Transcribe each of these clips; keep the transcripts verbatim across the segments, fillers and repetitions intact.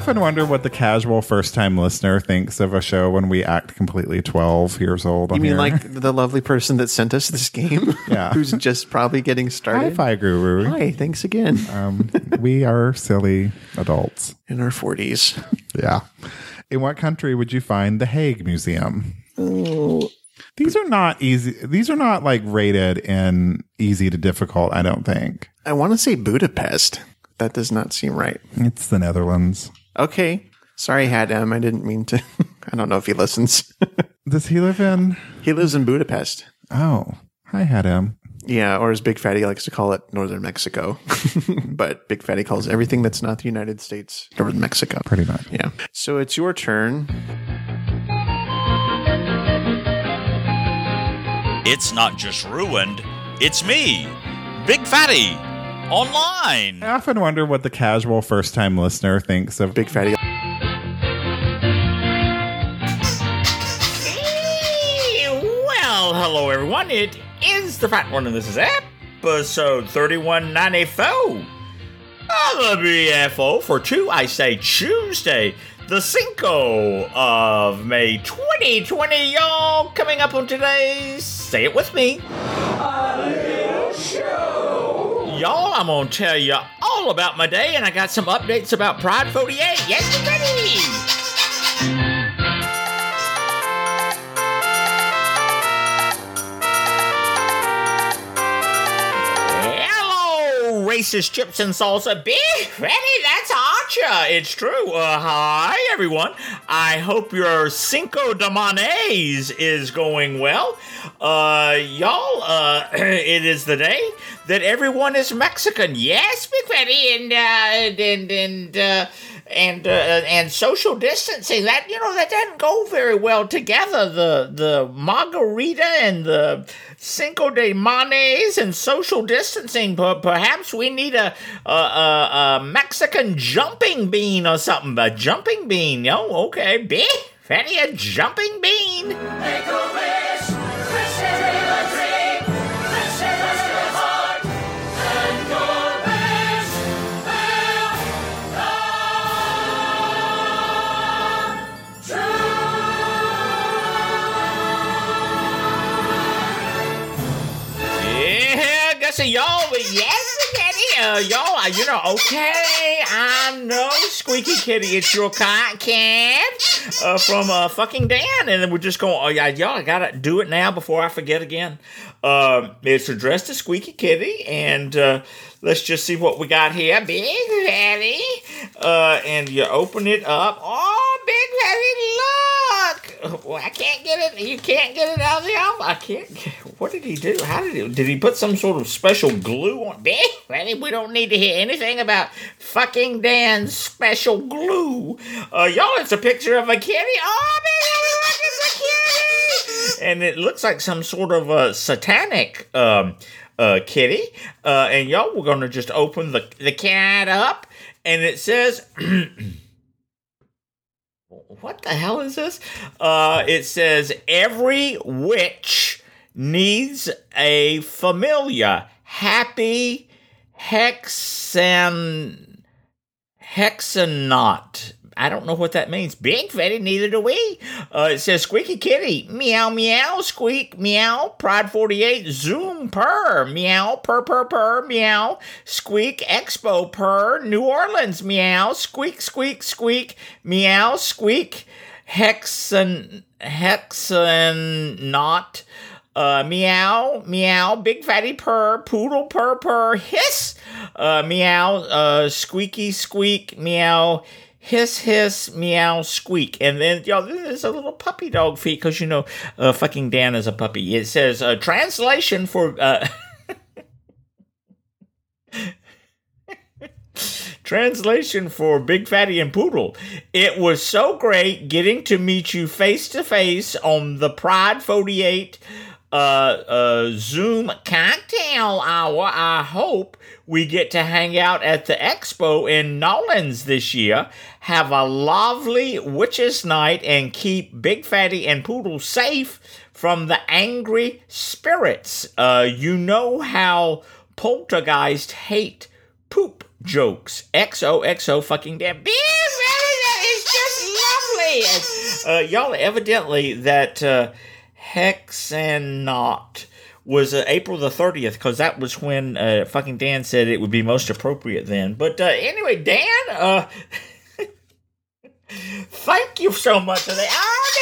often wonder what the casual first-time listener thinks of a show when we act completely twelve years old. You mean here. like the lovely person that sent us this game? Yeah. Who's just probably getting started? Hi-Fi Guru. Hi, thanks again. Um, we are silly adults. In our forties. Yeah. In what country would you find the Hague Museum? Oh. These are not easy. These are not like rated in easy to difficult, I don't think. I want to say Budapest. That does not seem right. It's the Netherlands. Okay. Sorry, Hadam. I didn't mean to. I don't know if he listens. Does he live in? He lives in Budapest. Oh, hi, Hadam. Yeah, or as Big Fatty likes to call it, Northern Mexico. But Big Fatty calls everything that's not the United States Northern Mexico. Pretty much. Yeah. So it's your turn. It's not just ruined, it's me, Big Fatty, online. I often wonder what the casual first-time listener thinks of Big Fatty. Well, hello everyone, it is the Fat One and this is episode thirty-one ninety-four of the B F O for two, I say Tuesday, the Cinco of May twenty twenty, y'all. Coming up on today's Say It With Me, a little show. Y'all, I'm gonna tell you all about my day, and I got some updates about Pride forty-eight. Yes, you ready? Racist chips and salsa. Big Fatty, that's Archer. It's true. Uh, hi, everyone. I hope your Cinco de Manes is going well. Uh, y'all, uh, it is the day that everyone is Mexican. Yes, Big Fatty, and, uh, and, and, uh, and, uh, and social distancing. That, you know, that doesn't go very well together. The, the margarita and the Cinco de Manes and social distancing. Perhaps we need a, a, a, a Mexican jumping bean or something. A jumping bean. Oh, okay. Big Fatty, a jumping bean. Make a wish. Wish it in a dream. Wish it in your heart. And your wish will come true. Yeah, guess y'all, yes, Kitty, uh, y'all, uh, you know, okay, I know, Squeaky Kitty, it's your cat, cat, uh, from, uh, fucking Dan, and then we're just going, oh, yeah, y'all, I gotta do it now before I forget again. Um, it's addressed to Squeaky Kitty, and, uh, let's just see what we got here. Big Fatty, uh, and you open it up. Oh, Big Fatty, look! Well, I can't get it. You can't get it out of the album. I can't. What did he do? How did he? Did he put some sort of special glue on? Big Fatty, we don't need to hear anything about fucking Dan's special glue. Uh, y'all, it's a picture of a kitty. Oh, Big Fatty, look, it's a kitty! And it looks like some sort of a satanic, um, Uh, kitty, uh, and y'all, we're gonna just open the the cat up, and it says, what the hell is this? Uh, it says, every witch needs a familiar. Happy Hexan Hexanaut. I don't know what that means. Big Fatty, neither do we. Uh, it says Squeaky Kitty. Meow, meow, squeak, meow. Pride forty-eight, zoom, purr. Meow, purr, purr, purr, meow. Squeak, expo, purr. New Orleans, meow. Squeak, squeak, squeak. Meow, squeak. Hexan, hexan, not. Uh, meow, meow, Big Fatty purr, poodle purr, purr, hiss. Uh, meow, uh, squeaky, squeak, meow. Hiss, hiss, meow, squeak. And then, y'all, there's a little puppy dog feet, because, you know, uh, fucking Dan is a puppy. It says, uh, translation for, uh, translation for Big Fatty and Poodle. It was so great getting to meet you face to face on the Pride forty-eight, uh, uh, Zoom cocktail hour. I hope we get to hang out at the expo in Nolans this year. Have a lovely witches night and keep Big Fatty and Poodle safe from the angry spirits. Uh, you know how poltergeist hate poop jokes. X O X O fucking damn. Big Fatty, okay. Uh, y'all, evidently that uh, Hexanot was uh, April the thirtieth, because that was when uh, fucking Dan said it would be most appropriate then. But uh, anyway, Dan, uh, thank you so much for that.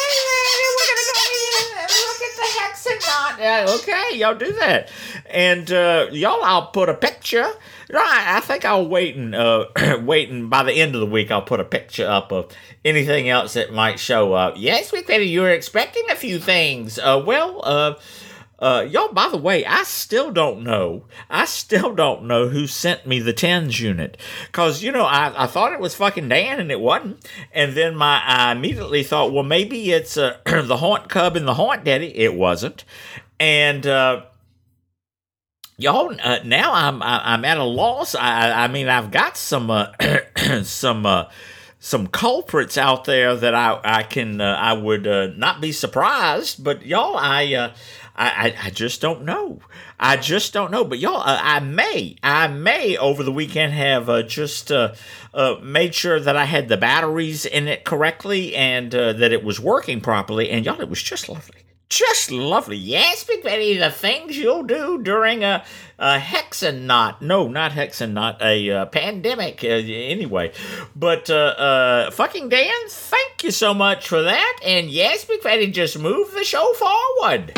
Oh, Dan, we're going to go look at the Hexanot. Uh, okay, y'all do that. And uh, y'all, I'll put a picture. Right, I think I'll wait and, uh, wait and by the end of the week, I'll put a picture up of anything else that might show up. Yes, Big Fatty, you were expecting a few things. Uh, well, uh, Uh, y'all, by the way, I still don't know. I still don't know who sent me the tens unit. Because, you know, I, I thought it was fucking Dan, and it wasn't. And then my I immediately thought, well, maybe it's uh, the Haunt Cub and the Haunt Daddy. It wasn't. And, uh, y'all, uh, now I'm I'm at a loss. I, I mean, I've got some, uh, some, uh, some culprits out there that I, I can, uh, I would uh, not be surprised. But, y'all, I... Uh, I, I just don't know. I just don't know. But y'all, uh, I may, I may over the weekend have uh, just uh, uh, made sure that I had the batteries in it correctly and uh, that it was working properly. And y'all, it was just lovely. Just lovely. Yes, Big Betty, the things you'll do during a, a Hexanot. No, not Hexanot, a uh, pandemic uh, anyway. But uh, uh, fucking Dan, thank you so much for that. And yes, Big Betty, just move the show forward.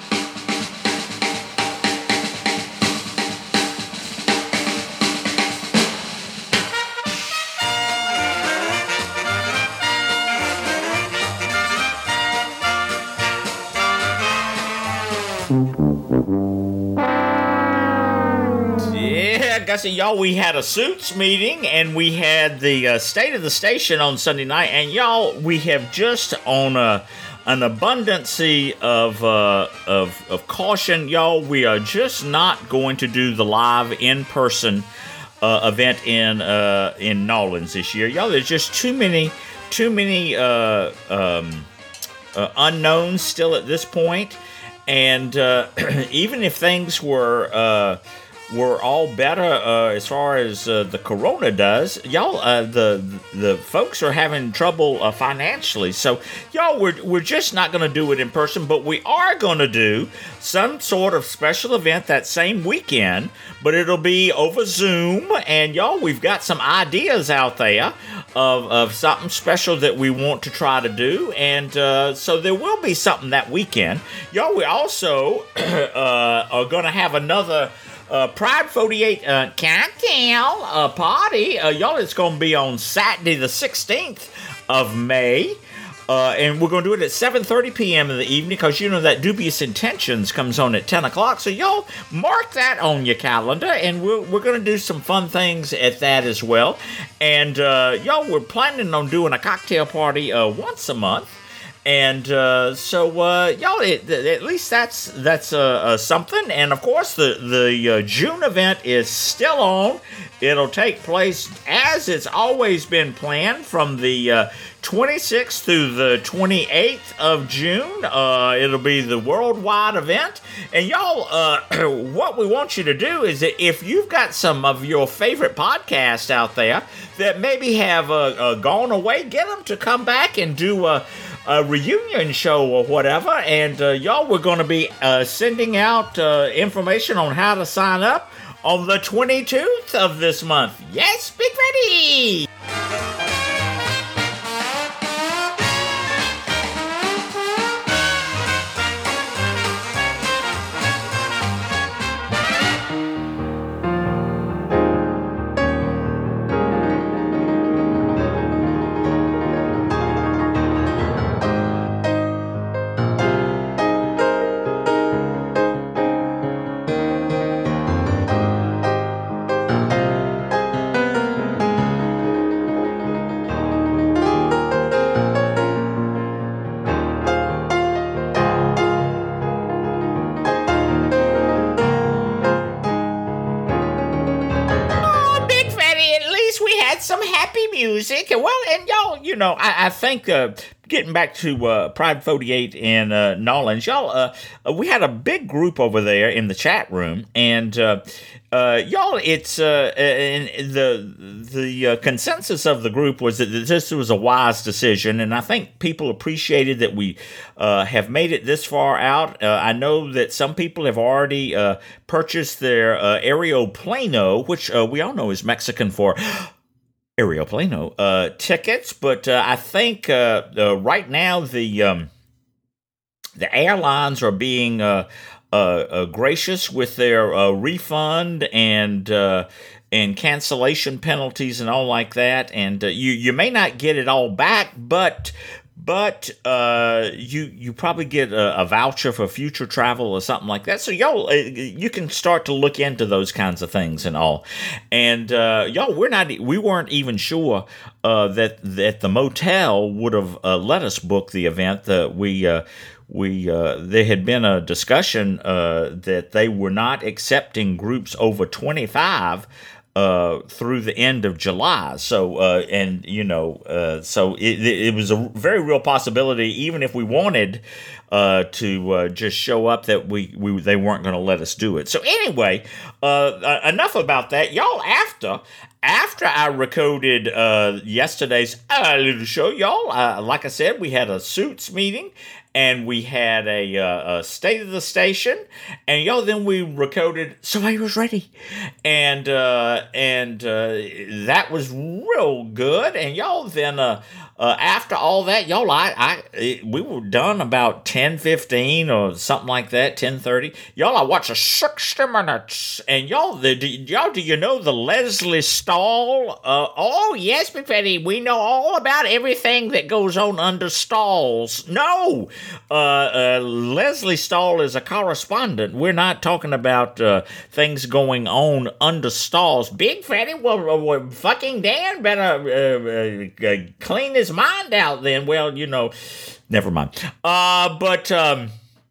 Yeah, guys, y'all, we had a Suits meeting, and we had the uh, State of the Station on Sunday night, and y'all, we have just on a, an abundance of, uh, of of caution, y'all, we are just not going to do the live in-person uh, event in uh, in Nolans this year. Y'all, there's just too many, too many uh, um, uh, unknowns still at this point. And uh, even if things were uh, were all better uh, as far as uh, the corona does, y'all, uh, the the folks are having trouble uh, financially. So y'all, we're we're just not going to do it in person, but we are going to do some sort of special event that same weekend. But it'll be over Zoom, and y'all, we've got some ideas out there of of something special that we want to try to do, and uh, so there will be something that weekend. Y'all, we also uh, are going to have another uh, Pride forty-eight uh, cocktail uh, party. Uh, y'all, it's going to be on Saturday the sixteenth of May. Uh, and we're going to do it at seven thirty p.m. in the evening because, you know, that Dubious Intentions comes on at ten o'clock. So y'all mark that on your calendar, and we're, we're going to do some fun things at that as well. And uh, y'all, we're planning on doing a cocktail party uh, once a month. And uh, so, uh, y'all, it, at least that's that's uh, uh, something. And, of course, the, the uh, June event is still on. It'll take place as it's always been planned from the uh, twenty-sixth through the twenty-eighth of June. Uh, it'll be the worldwide event. And, y'all, uh, what we want you to do is that if you've got some of your favorite podcasts out there that maybe have uh, uh, gone away, get them to come back and do a a reunion show or whatever, and uh, y'all, we're going to be uh, sending out uh, information on how to sign up on the twenty-second of this month. Yes, Big Ready! Music. Well, and y'all, you know, I, I think uh, getting back to uh, Pride forty-eight in uh, Nolans, y'all, uh, uh, we had a big group over there in the chat room, and uh, uh, y'all, it's uh, and the the uh, consensus of the group was that this was a wise decision, and I think people appreciated that we uh, have made it this far out. Uh, I know that some people have already uh, purchased their uh, Aeroplano, which uh, we all know is Mexican for Aeroplano uh, tickets, but uh, I think uh, uh, right now the um, the airlines are being uh, uh, uh, gracious with their uh, refund and uh, and cancellation penalties and all like that, and uh, you you may not get it all back, but. But uh, you you probably get a, a voucher for future travel or something like that. So y'all, uh, you can start to look into those kinds of things and all. And uh, y'all, we're not we weren't even sure uh, that that the motel would have uh, let us book the event. That we uh, we uh, there had been a discussion uh, that they were not accepting groups over twenty-five. Uh, through the end of July, so uh, and you know, uh, so it, it was a very real possibility, even if we wanted uh, to uh, just show up, that we, we they weren't going to let us do it. So anyway, uh, enough about that, y'all. After after I recorded uh, yesterday's uh, little show, y'all, uh, like I said, we had a Suits meeting. And we had a, uh, a state of the station, and y'all, then we recorded So I Was Ready, and uh, and uh, that was real good. And y'all, then uh, uh, after all that, y'all, I, I we were done about ten fifteen or something like that, ten thirty. Y'all, I watched a sixty minutes, and y'all, the, do, y'all, do you know the Leslie Stahl? Uh, oh yes, Betty, we know all about everything that goes on under stalls. No. Uh, uh, Leslie Stahl is a correspondent. We're not talking about uh, things going on under stalls. Big Fatty, well, well fucking Dan better uh, uh, clean his mind out then. Well, you know, never mind. Uh, but um,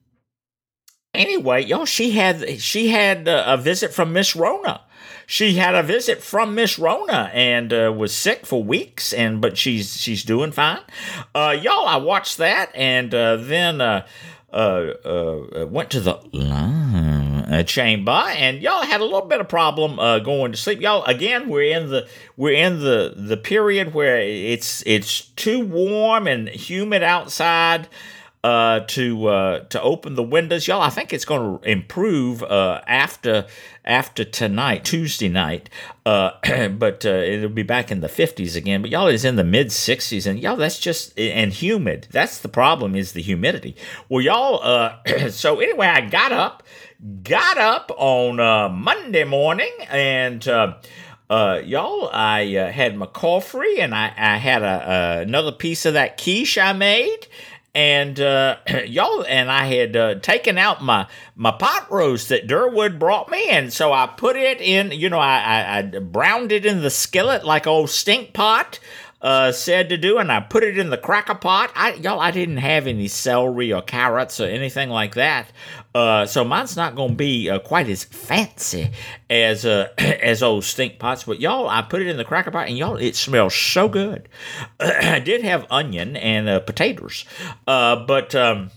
anyway, y'all, she had she had a visit from Miss Rona. She had a visit from Miss Rona and uh, was sick for weeks, and but she's she's doing fine. Uh, y'all, I watched that, and uh, then uh, uh, uh, went to the uh, chamber, and y'all had a little bit of problem uh, going to sleep. Y'all, again, we're in the we're in the, the period where it's it's too warm and humid outside. Uh, to uh, to open the windows, y'all. I think it's going to improve uh, after after tonight, Tuesday night. Uh, but uh, it'll be back in the fifties again. But y'all, it's in the mid sixties, and y'all, that's just and humid. That's the problem, is the humidity. Well, y'all. Uh, so anyway, I got up, got up on uh, Monday morning, and. Uh, Uh, y'all, I uh, had my coffee, and I, I had a, uh, another piece of that quiche I made, and uh, y'all, and I had uh, taken out my, my pot roast that Durwood brought me, and so I put it in, you know, I, I, I browned it in the skillet like old Stink Pot uh, said to do, and I put it in the cracker pot. I, y'all, I didn't have any celery or carrots or anything like that. Uh, so mine's not going to be uh, quite as fancy as uh, as old Stink Pots. But y'all, I put it in the cracker pot, and y'all, it smells so good. I did have onion and uh, potatoes. Uh, but um,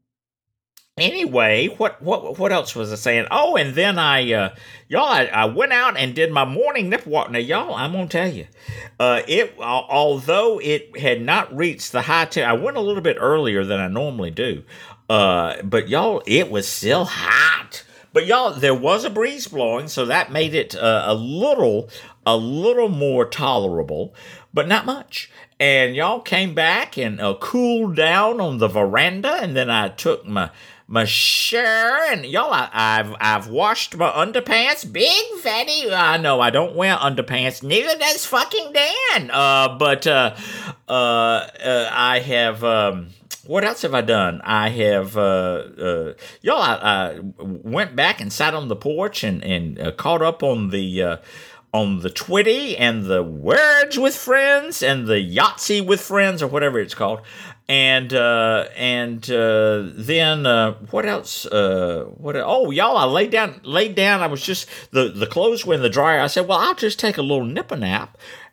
anyway, what, what what else was I saying? Oh, and then I, uh, y'all, I, I went out and did my morning nip walk. Now, y'all, I'm going to tell you, uh, it although it had not reached the high temperature, I went a little bit earlier than I normally do. Uh, but y'all, it was still hot. But y'all, there was a breeze blowing, so that made it uh, a little, a little more tolerable, but not much. And y'all came back and uh, cooled down on the veranda, and then I took my my shower, and y'all, I, I've I've washed my underpants. Big Fatty, I know I don't wear underpants. Neither does fucking Dan. Uh, but uh, uh, uh I have. Um, What else have I done? I have, uh, uh, y'all, I, I went back and sat on the porch and, and uh, caught up on the, uh, on the Twitty and the Words with Friends and the Yahtzee with Friends, or whatever it's called. And, uh, and, uh, then, uh, what else, uh, what, oh, y'all, I laid down, laid down, I was just, the, the clothes were in the dryer. I said, well, I'll just take a little nipper nap.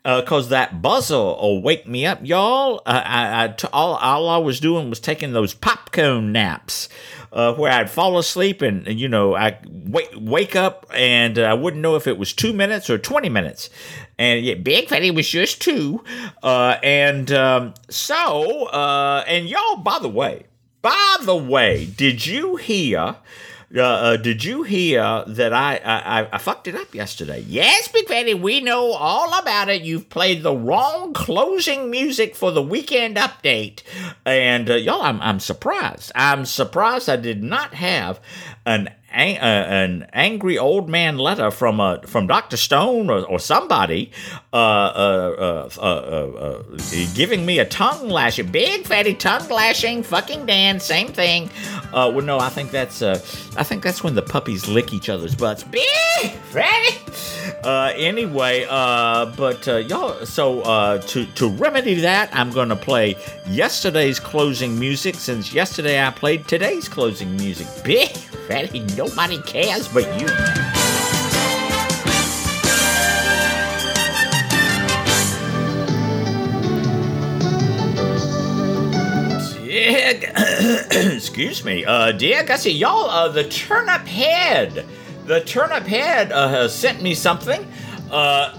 because uh, that buzzer will wake me up, y'all. Uh, I, I t- all, all I was doing was taking those popcorn naps. Uh, where I'd fall asleep and, you know, I wake, wake up and uh, I wouldn't know if it was two minutes or twenty minutes. And yeah, Big Fatty was just two. Uh, and um, so, uh, and y'all, by the way, by the way, did you hear... Uh, uh, did you hear that I, I I fucked it up yesterday? Yes, Big Fatty, we know all about it. You've played the wrong closing music for the weekend update, and uh, y'all, I'm I'm surprised. I'm surprised I did not have an an, uh, an angry old man letter from uh, from Doctor Stone or, or somebody uh, uh, uh, uh, uh, uh, giving me a tongue lashing, Big Fatty tongue lashing, fucking Dan, same thing. Uh, well, no, I think that's uh, I think that's when the puppies lick each other's butts. Big Fatty. Uh, anyway, uh, but uh, y'all, so uh, to to remedy that, I'm gonna play yesterday's closing music since yesterday I played today's closing music. Big Fatty, nobody cares but you. Excuse me, uh, dear Gussie, y'all, uh, the Turnip Head, the Turnip Head uh, has sent me something, uh,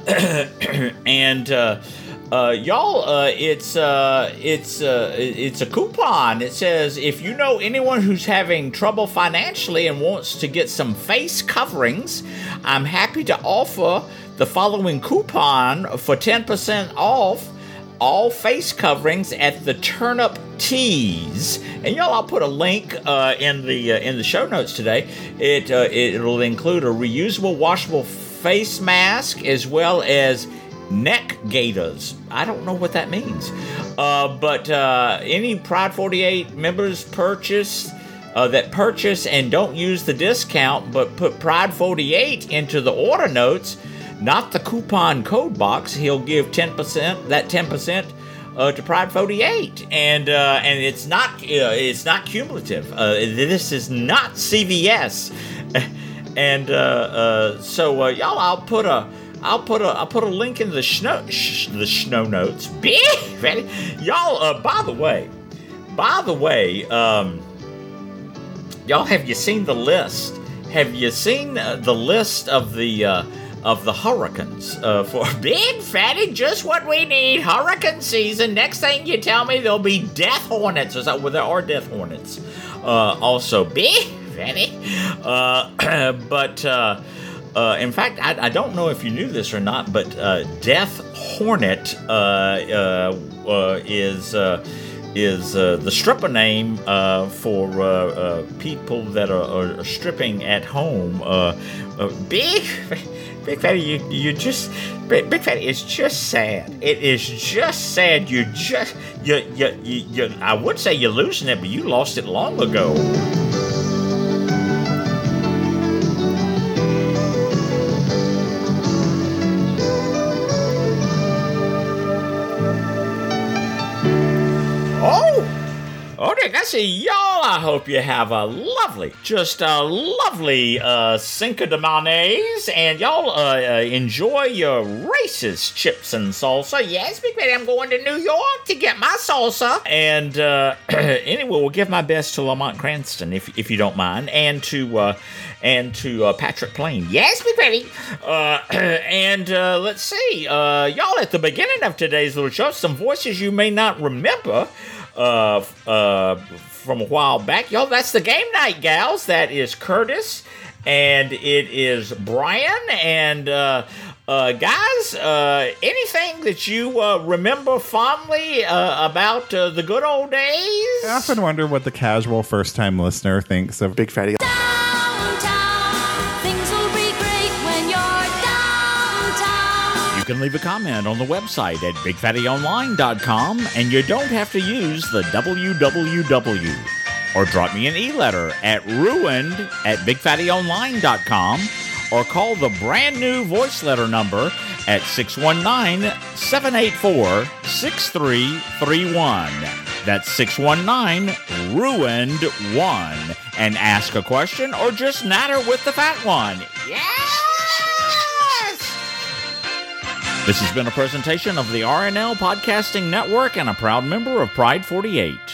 and uh, uh, y'all, uh, it's uh, it's uh, it's a coupon. It says if you know anyone who's having trouble financially and wants to get some face coverings, I'm happy to offer the following coupon for ten percent off all face coverings at the Turnip Tees. And y'all, I'll put a link uh, in the uh, in the show notes today. It uh, it'll include a reusable, washable face mask as well as neck gaiters. I don't know what that means, uh, but uh, any Pride forty-eight members purchase uh, that purchase and don't use the discount, but put Pride forty-eight into the order notes, not the coupon code box, he'll give ten percent, that ten percent uh, to Pride forty-eight. And uh, and it's not uh, it's not cumulative. Uh, this is not C V S. And uh, uh, so uh, y'all, I'll put a I'll put a I'll put a link in the snow sh- the snow notes. Ready? Y'all, uh, by the way, by the way, um, y'all, have you seen the list? Have you seen uh, the list of the uh, of the hurricanes uh, for Big Fatty? Just what we need. Hurricane season. Next thing you tell me, there'll be death hornets. Is that, well, there are death hornets. Uh, also, Big Fatty. Uh, but uh, uh, in fact, I, I don't know if you knew this or not, but uh, death hornet uh, uh, uh, is. Uh, is uh, the stripper name uh, for uh, uh, people that are, are stripping at home. Uh, uh, Big, Big Fatty, you, you just, Big, Big Fatty, it's just sad. It is just sad. You just, you, you, you, you, I would say you're losing it, but you lost it long ago. I see y'all. I hope you have a lovely, just a lovely uh, Cinco de Mayo, and y'all uh, uh, enjoy your racist chips and salsa. Yes, Big Fatty, I'm going to New York to get my salsa. And uh, anyway, we'll give my best to Lamont Cranston, if if you don't mind, and to uh, and to uh, Patrick Plain. Yes, Big Fatty. Uh, and uh, let's see, uh, y'all, at the beginning of today's little show, some voices you may not remember. Uh, uh, from a while back. Y'all, that's the Game Night Gals. That is Curtis, and it is Brian, and uh, uh, guys, uh, anything that you uh, remember fondly uh, about uh, the good old days? I often wonder what the casual first-time listener thinks of Big Fatty. You can leave a comment on the website at big fatty online dot com, and you don't have to use the W W W. Or drop me an e-letter at ruined at big fatty online dot com, or call the brand new voice letter number at six one nine, seven eight four, six three three one. That's six one nine, ruined one. And ask a question or just natter with the fat one. Yes! This has been a presentation of the R N L Podcasting Network and a proud member of Pride forty-eight.